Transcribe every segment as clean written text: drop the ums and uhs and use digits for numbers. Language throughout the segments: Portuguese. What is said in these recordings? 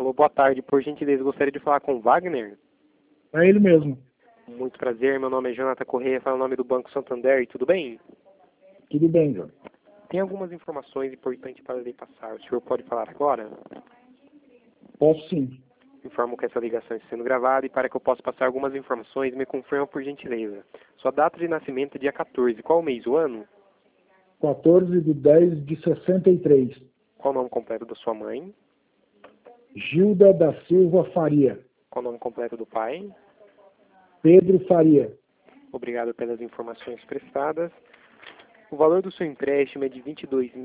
Alô, boa tarde. Por gentileza, gostaria de falar com o Wagner. É ele mesmo. Muito prazer, meu nome é Jonathan Correia, falo o nome do Banco Santander, tudo bem? Tudo bem, João. Tem algumas informações importantes para lhe passar. O senhor pode falar agora? Posso sim. Informo que essa ligação está sendo gravada e para que eu possa passar algumas informações, me confirma por gentileza. Sua data de nascimento é dia 14. Qual o mês, o ano? 14/10/63. Qual o nome completo da sua mãe? Gilda da Silva Faria. Qual o nome completo do pai? Pedro Faria. Obrigado pelas informações prestadas. O valor do seu empréstimo é de R$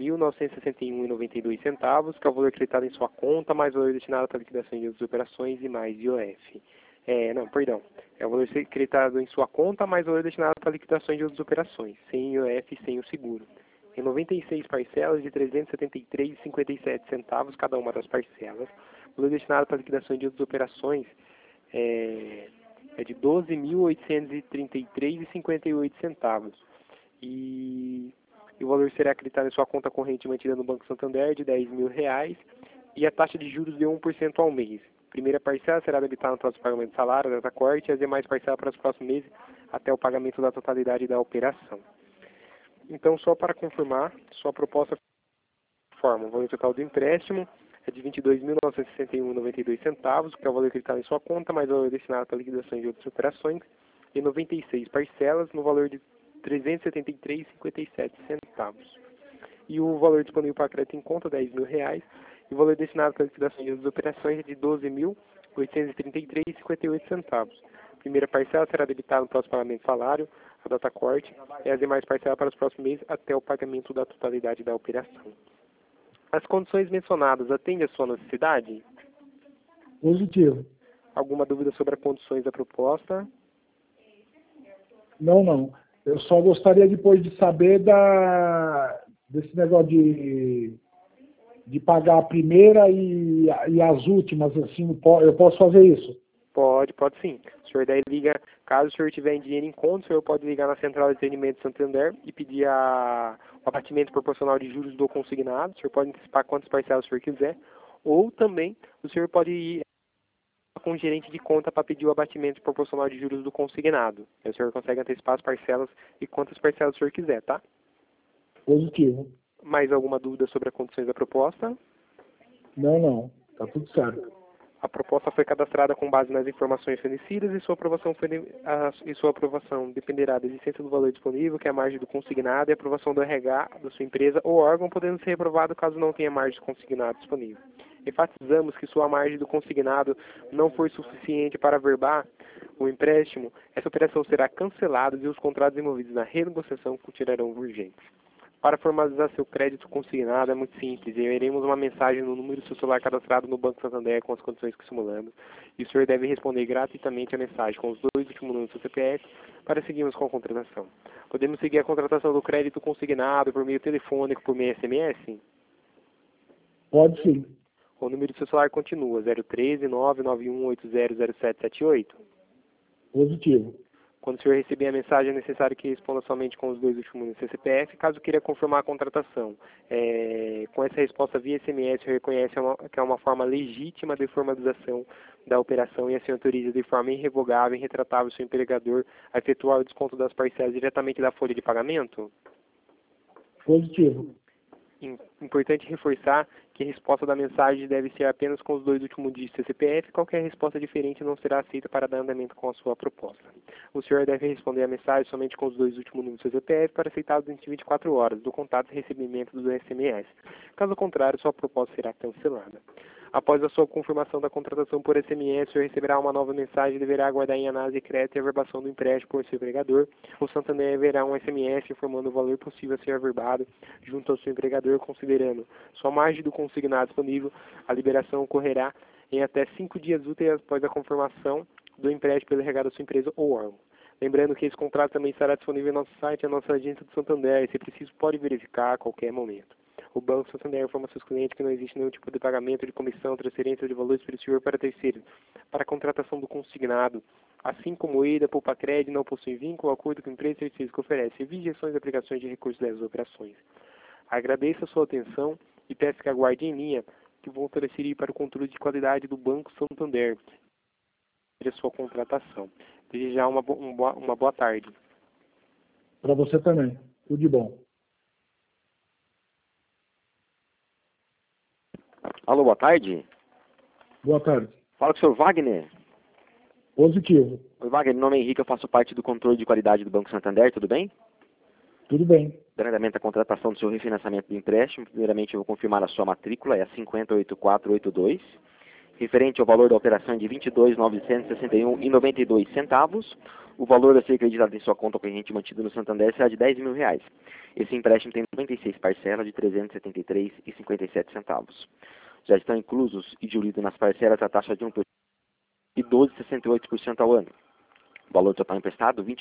22.961,92, que é o valor creditado em sua conta, mais o valor destinado para liquidação de outras operações e mais IOF. É o valor creditado em sua conta, mais o valor destinado para liquidação de outras operações, sem IOF e sem o seguro. Em 96 parcelas de R$ 373,57 cada uma das parcelas. O valor destinado para liquidação de outras operações é de R$ 12.833,58. E o valor será acreditado em sua conta corrente mantida no Banco Santander de R$ 10.000 e a taxa de juros de 1% ao mês. Primeira parcela será debitada no próximo pagamento do salário, data corte, e as demais parcelas para os próximos meses até o pagamento da totalidade da operação. Então, só para confirmar, sua proposta forma o valor total do empréstimo é de R$ 22.961,92, que é o valor acreditado em sua conta, mais o valor destinado para liquidação de outras operações, e 96 parcelas no valor de R$ 373,57. E o valor disponível para crédito em conta, R$ 10.000, e o valor destinado para liquidação de outras operações é de R$ 12.833,58. Primeira parcela será debitada no próximo pagamento do salário, a data corte, e as demais parcelas para os próximos meses até o pagamento da totalidade da operação. As condições mencionadas atendem à sua necessidade? Positivo. Alguma dúvida sobre as condições da proposta? Não. Eu só gostaria depois de saber desse negócio de pagar a primeira e as últimas, assim, eu posso fazer isso? Pode sim. O senhor daí liga, caso o senhor tiver dinheiro em conta, o senhor pode ligar na central de atendimento de Santander e pedir o abatimento proporcional de juros do consignado. O senhor pode antecipar quantas parcelas o senhor quiser. Ou também o senhor pode ir com o gerente de conta para pedir o abatimento proporcional de juros do consignado. Aí o senhor consegue antecipar as parcelas e quantas parcelas o senhor quiser, tá? Positivo. Mais alguma dúvida sobre as condições da proposta? Não. Tá tudo certo. A proposta foi cadastrada com base nas informações fornecidas e sua aprovação dependerá da existência do valor disponível, que é a margem do consignado, e a aprovação do RH da sua empresa ou órgão, podendo ser reprovado caso não tenha margem de consignado disponível. Enfatizamos que sua margem do consignado não for suficiente para averbar o empréstimo, essa operação será cancelada e os contratos envolvidos na renegociação continuarão urgentes. Para formalizar seu crédito consignado é muito simples. Enviaremos uma mensagem no número do seu celular cadastrado no Banco Santander com as condições que simulamos. E o senhor deve responder gratuitamente a mensagem com os 2 últimos números do seu CPF para seguirmos com a contratação. Podemos seguir a contratação do crédito consignado por meio telefônico, por meio SMS? Pode sim. O número do seu celular continua 013 99180 0778. Positivo. Quando o senhor receber a mensagem, é necessário que responda somente com os 2 últimos números do CPF, caso queira confirmar a contratação. Com essa resposta via SMS, o senhor reconhece que é uma forma legítima de formalização da operação e assim autoriza de forma irrevogável e retratável o seu empregador a efetuar o desconto das parcelas diretamente da folha de pagamento? Positivo. Importante reforçar que a resposta da mensagem deve ser apenas com os 2 últimos dígitos do CPF. Qualquer resposta diferente não será aceita para dar andamento com a sua proposta. O senhor deve responder a mensagem somente com os 2 últimos números do seu CPF para aceitado dentro de 24 horas do contato e recebimento do SMS. Caso contrário, sua proposta será cancelada. Após a sua confirmação da contratação por SMS, o senhor receberá uma nova mensagem e deverá aguardar em análise de crédito e averbação do empréstimo por seu empregador. O Santander enviará um SMS informando o valor possível a ser averbado junto ao seu empregador, considerando sua margem do consignado disponível. A liberação ocorrerá em até 5 dias úteis após a confirmação do empréstimo pelo RH da sua empresa ou órgão. Lembrando que esse contrato também estará disponível no nosso site e na nossa agência do Santander, e se preciso pode verificar a qualquer momento. O Banco Santander informa seus clientes que não existe nenhum tipo de pagamento de comissão, transferência de valores superior para terceiros. Para a contratação do consignado, assim como EIDA, Poupa Crédito, não possui vínculo, acordo com empresa e terceiros que oferece serviços e aplicações de recursos dessas operações. Agradeço a sua atenção e peço que aguarde em linha que vou transferir para o controle de qualidade do Banco Santander. A sua contratação. Desejar uma boa tarde. Para você também. Tudo de bom. Alô, boa tarde. Boa tarde. Fala com o senhor Wagner. Positivo. Oi, Wagner, meu nome é Henrique, eu faço parte do controle de qualidade do Banco Santander, tudo bem? Tudo bem. Dando a contratação do seu refinanciamento do empréstimo, primeiramente eu vou confirmar a sua matrícula, é a 508482. Referente ao valor da operação de R$ 22.961,92. O valor a ser acreditado em sua conta corrente mantido no Santander será de R$ 10.000. Esse empréstimo tem 96 parcelas de R$ 373,57. Já estão inclusos e diluídos nas parcelas a taxa de 1% e 12,68% ao ano. O valor total emprestado, R$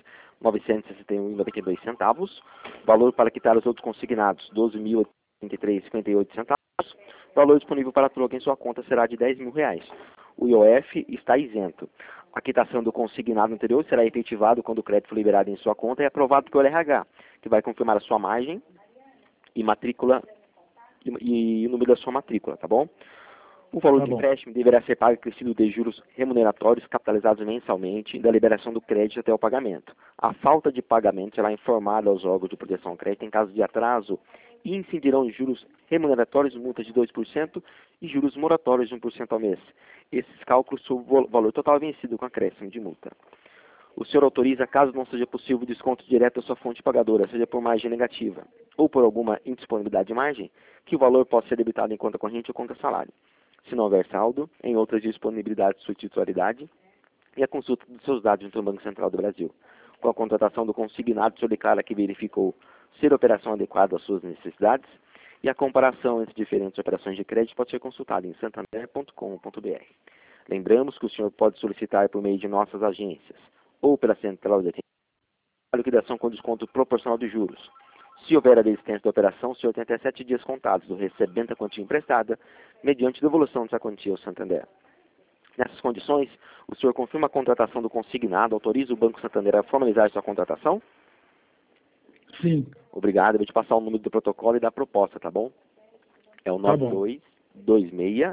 22.961,92. Valor para quitar os outros consignados, R$ 12.083,58. O valor disponível para troca em sua conta será de R$ 10.000. O IOF está isento. A quitação do consignado anterior será efetivado quando o crédito for liberado em sua conta e aprovado pelo RH, que vai confirmar a sua margem e matrícula e o número da sua matrícula, tá bom? O valor do empréstimo deverá ser pago acrescido de juros remuneratórios capitalizados mensalmente da liberação do crédito até o pagamento. A falta de pagamento será informada aos órgãos de proteção ao crédito em caso de atraso e incidirão juros remuneratórios, multas de 2% e juros moratórios de 1% ao mês. Esses cálculos sobre o valor total vencido com acréscimo de multa. O senhor autoriza, caso não seja possível, desconto direto da sua fonte pagadora, seja por margem negativa ou por alguma indisponibilidade de margem, que o valor possa ser debitado em conta corrente ou conta salário. Se não houver saldo, em outras disponibilidades de sua titularidade e a consulta dos seus dados junto ao Banco Central do Brasil. Com a contratação do consignado, o senhor declara que verificou ser a operação adequada às suas necessidades e a comparação entre diferentes operações de crédito pode ser consultada em santander.com.br. Lembramos que o senhor pode solicitar por meio de nossas agências ou pela central de atendimento a liquidação com desconto proporcional de juros. Se houver a desistência da operação, o senhor tem até 7 dias contados do recebimento da quantia emprestada, mediante devolução dessa quantia ao Santander. Nessas condições, o senhor confirma a contratação do consignado, autoriza o Banco Santander a formalizar sua contratação? Sim. Obrigado, eu vou te passar o número do protocolo e da proposta, tá bom? É o 9226,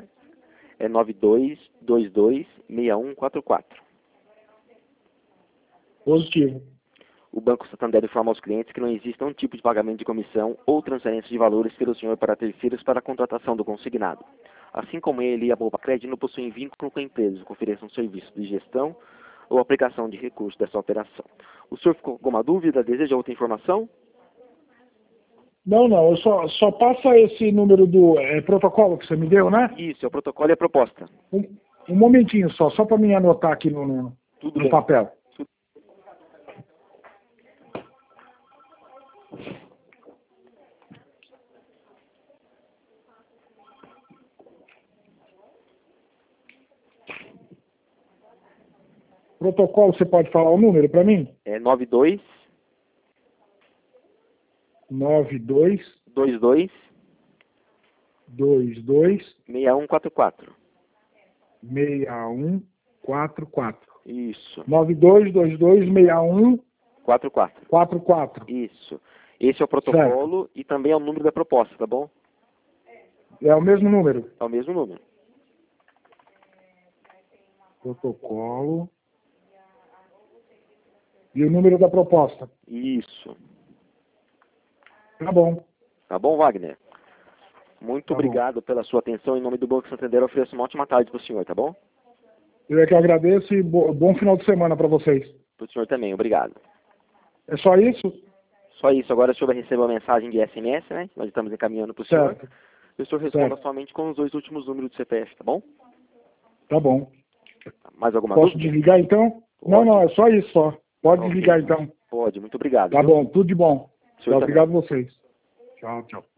92226144. Positivo. O Banco Santander informa aos clientes que não existe um tipo de pagamento de comissão ou transferência de valores pelo senhor para terceiros para a contratação do consignado. Assim como ele e a Boa Crédito não possuem vínculo com a empresa que ofereçam serviço de gestão ou aplicação de recursos dessa operação. O senhor ficou com alguma dúvida? Deseja outra informação? Não, eu só passa esse número do protocolo que você me deu, né? Isso, é o protocolo e a proposta. Um momentinho só para me anotar aqui no papel. Protocolo, você pode falar o número para mim? É 92 22 22 6144 Isso. 92226144. Isso. Esse é o protocolo certo. E também é o número da proposta, tá bom? É o mesmo número? É o mesmo número. Protocolo. E o número da proposta? Isso. Tá bom. Tá bom, Wagner? Muito obrigado pela sua atenção. Em nome do Banco Santander, eu ofereço uma ótima tarde para o senhor, tá bom? Eu é que agradeço e bom final de semana para vocês. Para o senhor também, obrigado. É só isso? Só isso. Agora o senhor vai receber uma mensagem de SMS, né? Nós estamos encaminhando para o senhor. E o senhor responda somente com os 2 últimos números do CPF, tá bom? Tá bom. Mais alguma Posso dúvida? Desligar então? Pode. Não, é só isso só. Pode desligar então. Pode, muito obrigado. Tá bom, tudo de bom. Obrigado a vocês. Tchau.